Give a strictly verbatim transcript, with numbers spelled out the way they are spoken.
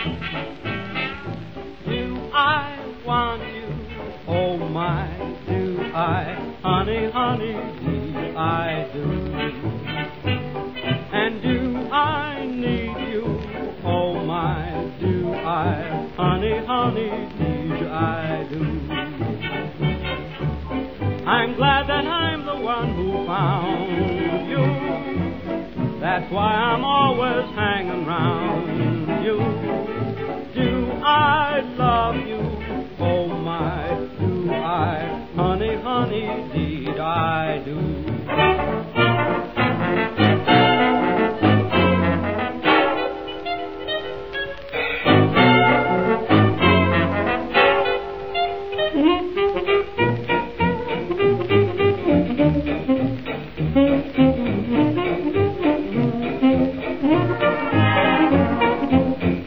Do I want you? Oh my, do I? Honey, honey, do I do? And do I need you? Oh my, do I? Honey, honey, do I do? I'm glad that I'm the one who found you. That's why I'm always hanging round.